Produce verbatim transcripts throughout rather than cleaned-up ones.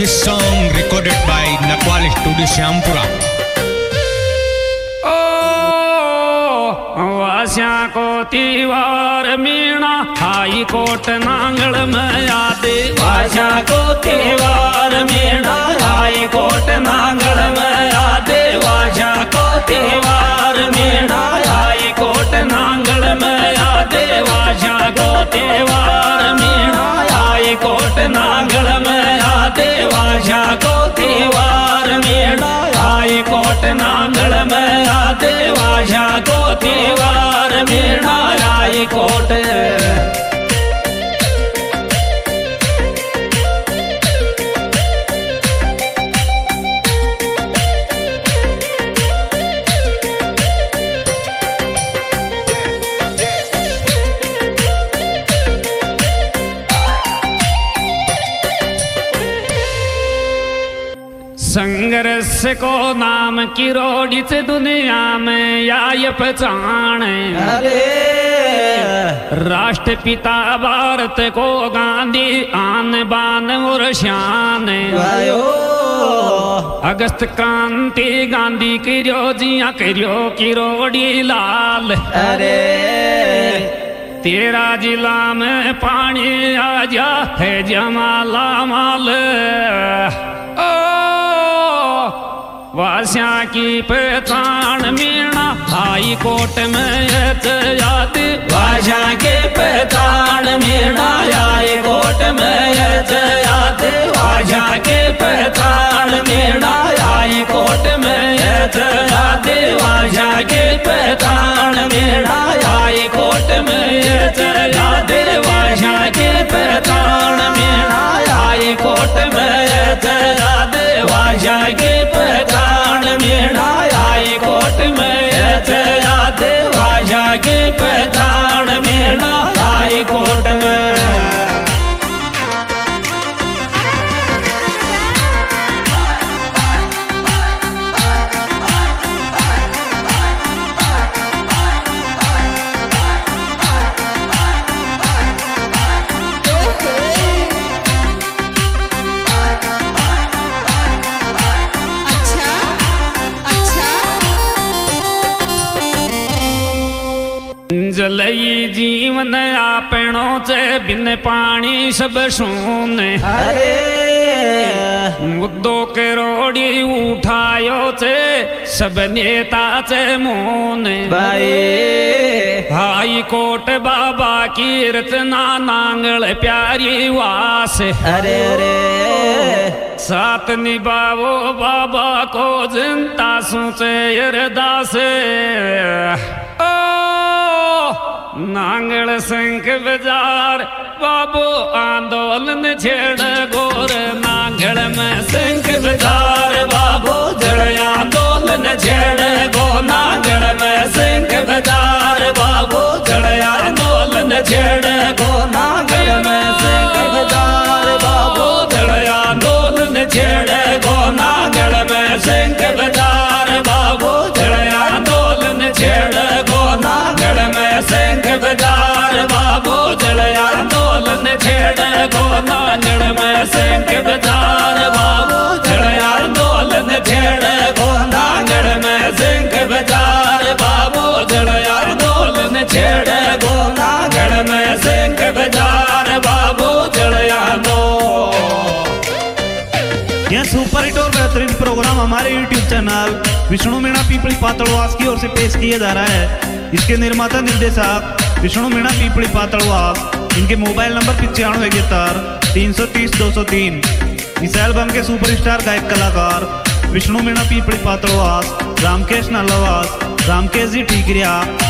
This song recorded by Nakwal Studio Syampura. वास्या को तीवार मीणा हाई कोट नांगल में यादे वास्या को तीवार मीणा हाई कोट नांगल में यादे वास्या को तीवार मीणा हाई कोट नांगल में यादे वास्या को तीवार मीणा हाई कोट नांगल में यादे वास्या को तीवार मीणा हाई कोट नांगल में यादे वास्या को तीवार मीणा हाई कोट संघर्ष को नाम की रोडित दुनिया में या ये पहचान अरे राष्ट्रपिता भारत को गांधी आन बान और शान अगस्त क्रांति गांधी करियो जिया करियो की रोडी लाल अरे तेरा जिला में पानी आ जा है जमाला माल वास्या की पहचान मीणा हाई कोर्ट में याद वास्या की पहचान मीणा हाई कोर्ट में याद वास्या की पहचान मीणा हाई कोर्ट में याद वास्या की पहचान मीणा हाई कोर्ट में याद वास्या की पहचान मीणा हाई कोर्ट में याद वास्या की पहचान मीणा हाई कोर्ट में याद वास्या की पहचान मीणा हाई कोर्ट में जलई जीवन आपणो चे बिन पानी सब सोने अरे मुद्दो के रोड़ी उठायो चे सब नेता चे मोने भाई हाई कोर्ट बाबा की रचना नांगल प्यारी वास अरे अरे साथ निभावो बाबा को जनता सोचे अरदास नांगल संख बाजार बाबू आंदोलन छेड़ गोर नांगल में संख बाजार बाबू जड़ आंदोलन छेड़ गो नांगल में संख बाजार बाबू जड़ आंदोलन छेड़ गो नांगल में संख बाजार बाबू जड़ आंदोलन छेड़ गो नांगल में संख बाजार बाबू जड़ आंदोलन छेड़ गो नांगल में संख बाजार बाबू जड़ आंदोलन छेड़ गो नांगल में संख बाजार बाबू जड़ आंदोलन छेड़ गो नांगल में संख बाजार बाबू जड़ आंदोलन छेड़ गो नांगल में संख बाजार बाबू जड़ आंदोलन। यह सुपर हिट और बेहतरीन प्रोग्राम हमारे यूट्यूब चैनल विष्णु मीणा पीपली पातड़वास की ओर से पेश किया जा रहा है। इसके निर्माता निर्देशक विष्णु मीणा पीपली पातड़वास। इनके मोबाइल नंबर पिचानवे इकहत्तर तीन सौ तीस दो सौ तीन। इस एल्बम के सुपरस्टार गायक कलाकार विष्णु मीणा पीपली पातड़वास, रामकेश नालावास, रामकेश जी ठीकरिया।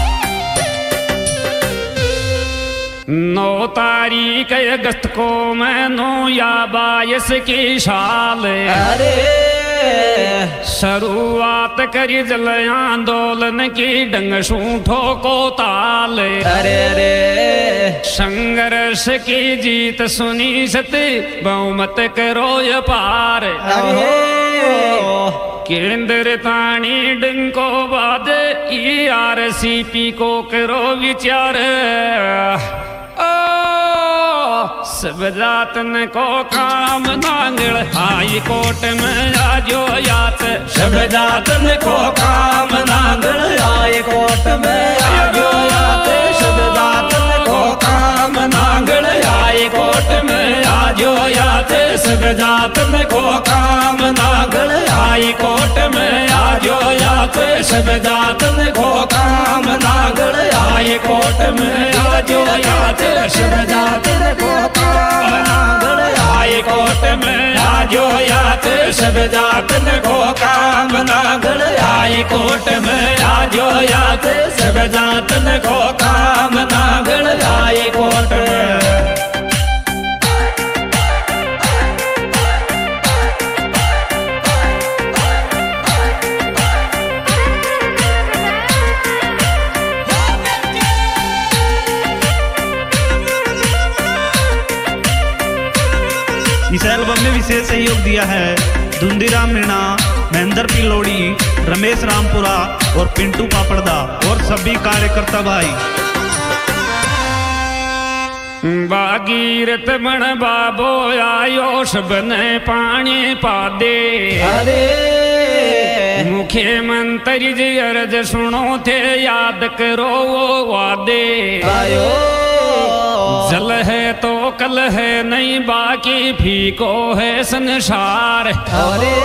नौ तारीख अगस्त को मैं नो या बाईस की साल अरे शुरुआत करी जल आंदोलन की डंग सूठो को ताल अरे अरे संघर्ष की जीत सुनी सती बहुमत करो ये पार अरे केंद्र ताणी डंको बाद ई आर सी पी को करो विचार सब जातन को काम नांगल हाई कोर्ट में आजो यात सब जातन को काम नांगल हाई कोर्ट में आजो यात सब जातन को काम नांगल हाई कोर्ट में आजो यात सब जातन को काम नांगल हाई कोर्ट में आजो यात सब जातन को काम नांगल हाई कोर्ट में आजो यात सब जातन को काम नांगल हाई कोर्ट में आजो यात सब जातन को काम नांगल हाई कोर्ट में आजो यात सब जातन को काम नांगल हाई कोर्ट में इस एल्बम में विशेष सहयोग दिया है धुंधीराम मीणा, महेंद्र पिलोड़ी, रमेश रामपुरा और पिंटू पापड़दा और सभी कार्यकर्ता भाई। बागीरथ बण बाबो आयो सबने पानी पा दे अरे मुख्यमंत्री जी अर्ज सुनो थे याद करो वो वादे आयो जल है तो कल है नहीं बाकी फीको है संसार अरे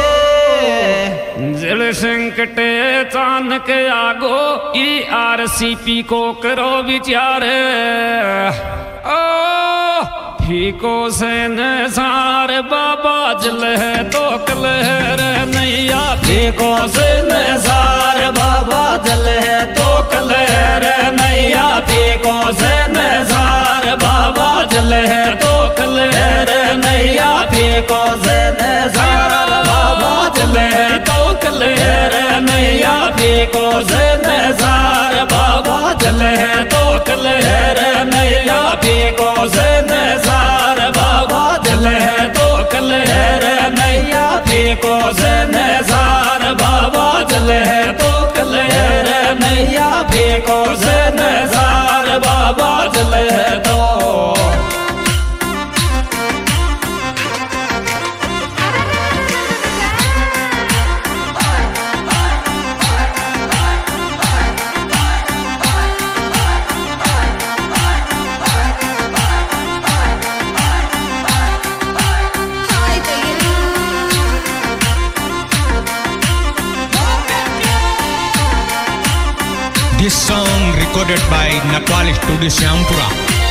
जल संकट अचानक आगो ई आरसीपी को करो विचार ओ फीको से नसार बाबा जल है तो कल है नैया फीको से नसार बाबा जल है तो कल है नैया फीको से नसार बाबा जल है तो कल है नैया फीको से नसार बाबा जल है तो कल है नैया फीको से नसार बाबा जल है तो कल है नैया फीको से नसार बाबा जल है तो कल है नैया फीको से नसार बाबा जल है तो कल है नैया फीको से नसार बाबा जल है तो This song recorded by Nakwal Studio Syampura.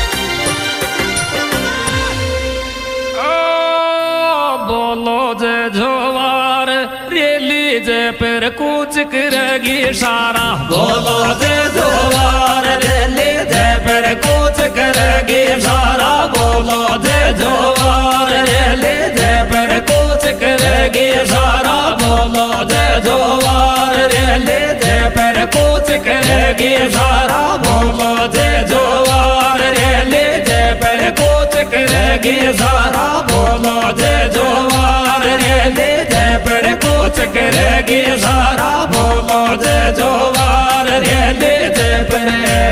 बोलो जे जोवार रेली जे पर कूच करेगी सारा बोलो जे जोवार रेली जे पर कूच करेगी सारा बोलो जे जोवार रेली जे पर कूच करेगी सारा बोलो जे जोवार रेली जे पर कूच करेगी सारा बोलो जे जोवार रेली जे पर कूच करेगी सारा बोलो जे जोवार रेली जे पर कूच करेगी सारा बोलो जे जोवार रेली जे पर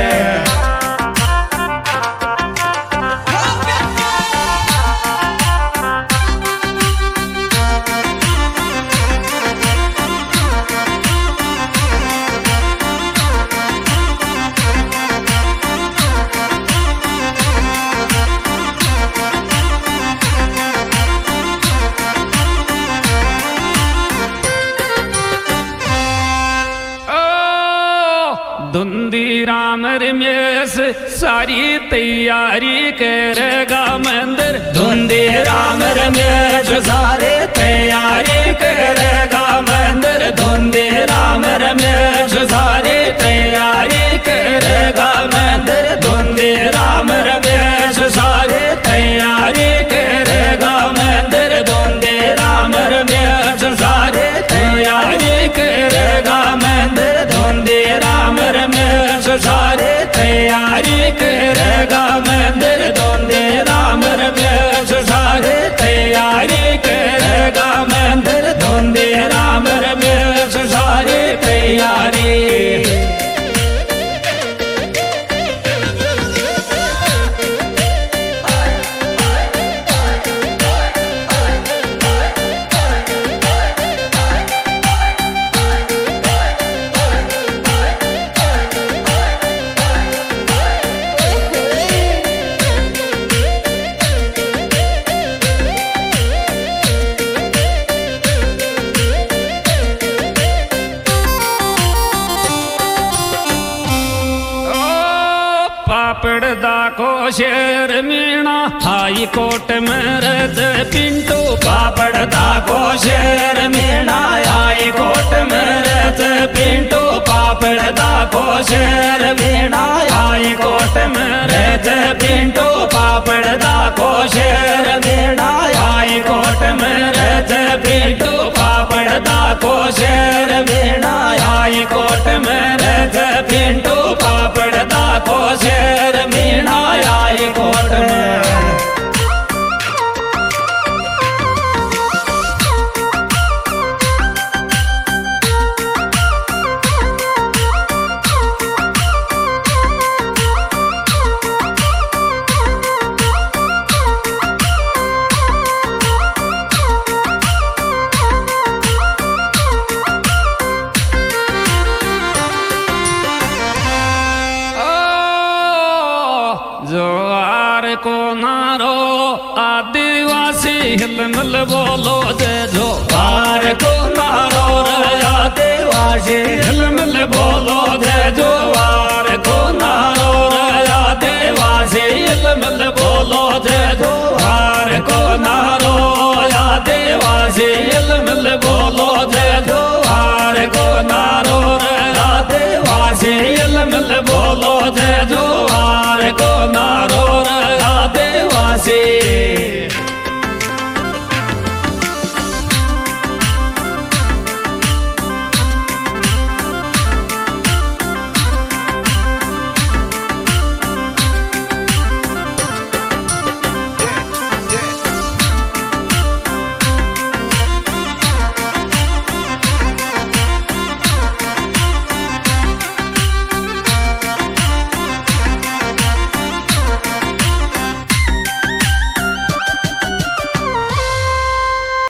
धुंधीराम रमेश सारी तैयारी करेगा मंदिर धुंधीराम रमेश सारी तैयारी करेगा मंदिर धुंधीराम रमेश सारी तैयारी करेगा मंदिर धुंधीराम रमेश सारी तैयारी करेगा मंदिर धुंधीराम रमेश सारी तैयारी करेगा मंदिर धुंधीराम रमेश सारी तैयारी करेगा मंदिर धुंधीराम रमेश सारी तैयारी करेगा मंदिर धुंधीराम रमेश सारी तैयारी दा को शेर मीणा हाई कोर्ट में रज पिंटू पापड़ दा को शेर मीणा हाई कोर्ट में रज पिंटू पापड़ दा को शेर मीणा हाई कोर्ट में रज पिंटू पापड़ दा को शेर मीणा हाई कोर्ट में रज पिंटू पापड़ दा को शेर मीणा हाई कोर्ट में रज पिंटू पापड़ दा को शेर मीणा हाई कोर्ट में जोआर को नारो आदिवासी हिलमिल बोलो जे जोआर को नारो रे आदिवासी हिलमिल बोलो जे जोआर